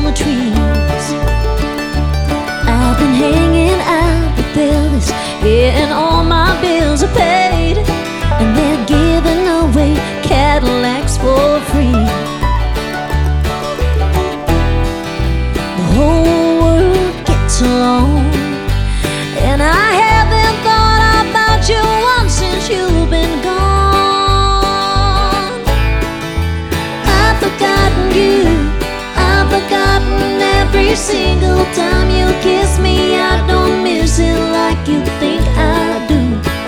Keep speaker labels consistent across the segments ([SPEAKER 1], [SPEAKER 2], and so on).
[SPEAKER 1] the trees. I've been hanging out with Elvis, getting all my bills are paid, and they're giving away Cadillacs for free. The whole world gets along, and I haven't thought about you once since you've been gone. I've forgotten you, I've forgotten every single time you kiss me. I don't miss it like you think I do.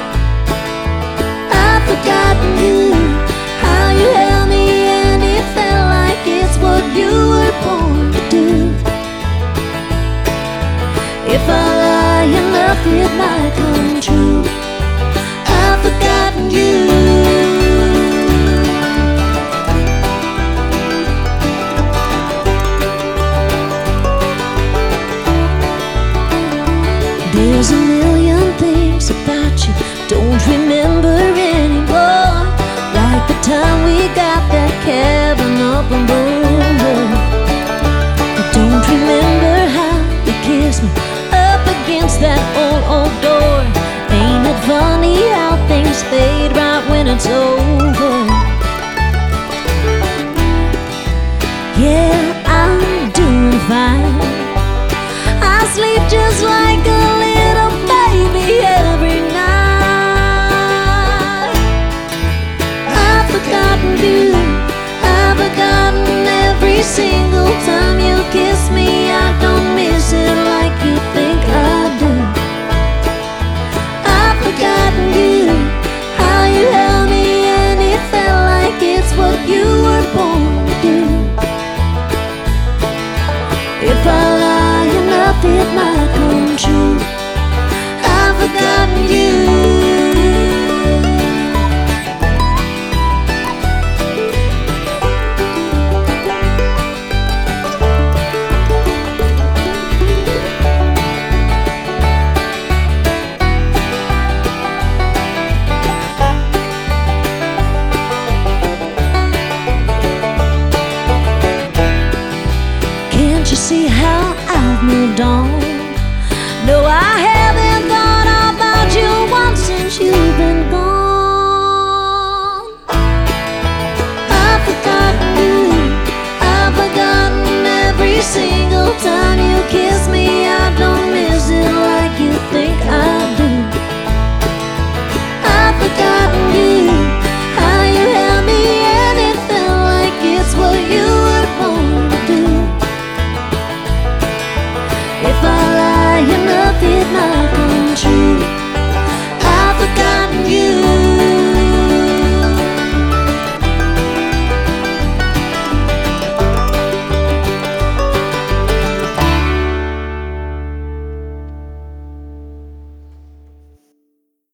[SPEAKER 1] I've forgotten you, how you held me, and it felt like it's what you were born to do. If I lie enough, it might come true. I've forgotten you. There's a million things about you don't remember anymore, like the time we got that cabin up on Boulevard. I don't remember how you kissed me up against that old door. Ain't it funny how things fade right when it's over? Yeah, I'm doing fine. I sleep just like a little baby every night. I've forgotten you, I've forgotten every single time you kiss me. I don't miss it like you think I do. I've forgotten you, how you held me, and it felt like it's what you were born to do. If I lie enough, it might come true. I've forgotten you. Can't you see how I've moved on? No, I haven't thought